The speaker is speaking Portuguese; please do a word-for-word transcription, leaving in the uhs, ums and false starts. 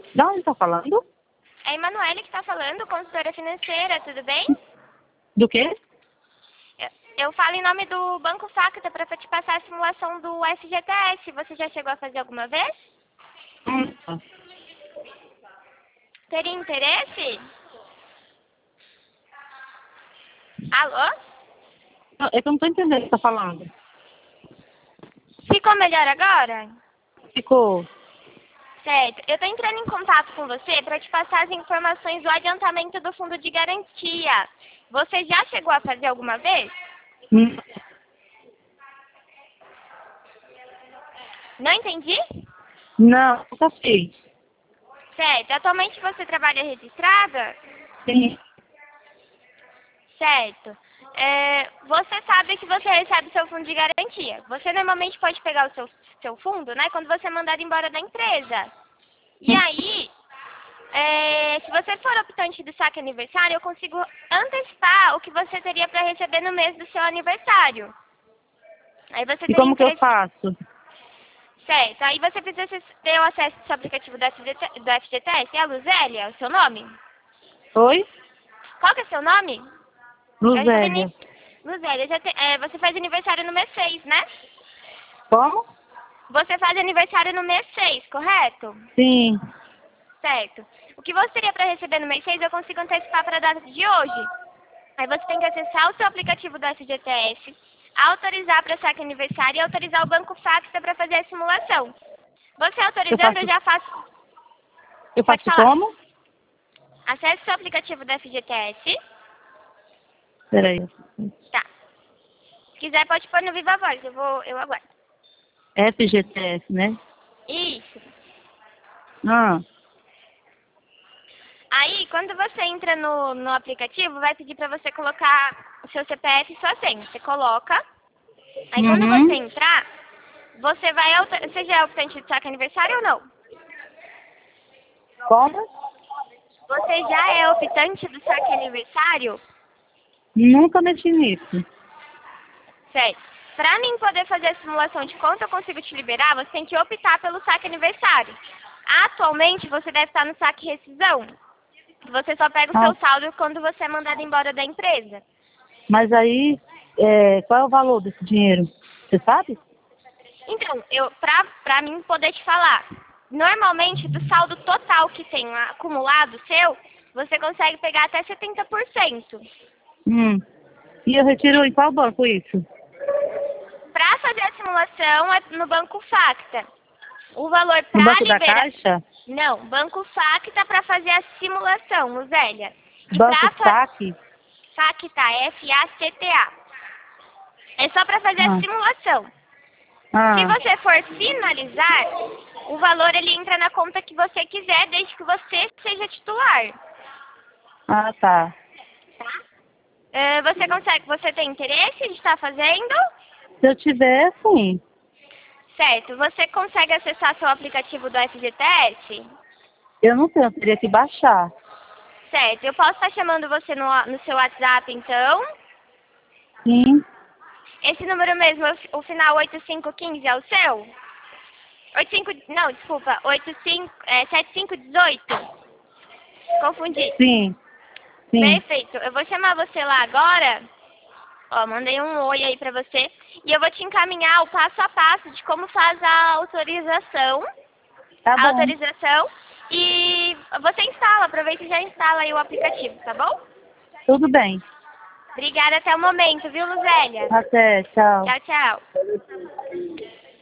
De onde tá falando? É a Emanuele que está falando, consultora financeira, tudo bem? Do quê? Eu, eu falo em nome do Banco Facta para te passar a simulação do F G T S. Você já chegou a fazer alguma vez? Hum. Teria interesse? Alô? É que eu não tô entendendo o que você tá falando. Ficou melhor agora? Ficou. Certo. Eu estou entrando em contato com você para te passar as informações do adiantamento do fundo de garantia. Você já chegou a fazer alguma vez? Hum. Não entendi? Não, nunca fiz. Certo. Atualmente você trabalha registrada? Sim. Certo. É, você sabe que você recebe seu fundo de garantia. Você normalmente pode pegar o seu, seu fundo, né, quando você é mandado embora da empresa. E aí, é, se você for optante do saque aniversário, eu consigo antecipar o que você teria para receber no mês do seu aniversário. Aí você E teria como que eu interesse... faço? Certo. Aí você precisa ter o acesso ao seu aplicativo do F G T, do F G T S. É a Luzélia, é o seu nome? Oi? Qual que é o seu nome? Luzélia. Luzélia, já te, é, você faz aniversário no mês seis, né? Como? Você faz aniversário no mês seis, correto? Sim. Certo. O que você teria para receber no mês seis, eu consigo antecipar para a data de hoje. Aí você tem que acessar o seu aplicativo do F G T S, autorizar para saque aniversário e autorizar o Banco Facta para fazer a simulação. Você autorizando, eu, faço, eu já faço... Eu Pode faço falar. como? Acesse o seu aplicativo do F G T S. Peraí. Tá. Se quiser, pode pôr no Viva Voz, eu, vou, eu aguardo. F G T S, né? Isso. Ah. Aí, quando você entra no, no aplicativo, vai pedir para você colocar o seu C P F e sua senha. Você coloca. Aí, quando Uhum. você entrar, você vai... alter- Você já é optante de saque aniversário ou não? Como? Você já é optante do saque aniversário? Nunca mexi nisso. Certo. Para mim poder fazer a simulação de quanto eu consigo te liberar, você tem que optar pelo saque aniversário. Atualmente, você deve estar no saque rescisão. Você só pega o Ah, seu saldo quando você é mandado embora da empresa. mas aí, é, qual é o valor desse dinheiro? Você sabe? Então, eu, pra, pra mim poder te falar, normalmente do saldo total que tem acumulado seu, você consegue pegar até setenta por cento. Hum. E eu retiro em qual banco isso? Para fazer a simulação é no Banco Facta. O valor No para banco da liberar... Caixa? Não, Banco Facta para fazer a simulação, Luzélia. E Banco para fa... Saque? Facta, F A C T A. É só para fazer a Ah. simulação. Se Ah. você for finalizar, o valor ele entra na conta que você quiser, desde que você seja titular. Ah, tá. Uh, você consegue, você tem interesse de estar fazendo? Se eu tiver, sim. Certo. Você consegue acessar seu aplicativo do F G T S? Eu não tenho, eu teria que baixar. Certo. Eu posso estar chamando você no, no seu WhatsApp, então? Sim. Esse número mesmo, o final oito cinco um cinco é o seu? oito cinco, não, desculpa, oito cinco, é, sete cinco um oito. Confundi. Sim. Sim. Perfeito. Eu vou chamar você lá agora. Ó, mandei um oi aí pra você. E eu vou te encaminhar o passo a passo de como faz a autorização. Tá A bom. autorização. E você instala, aproveita e já instala aí o aplicativo, tá bom? Tudo bem. Obrigada até o momento, viu, Luzélia? Até, tchau. Tchau, tchau.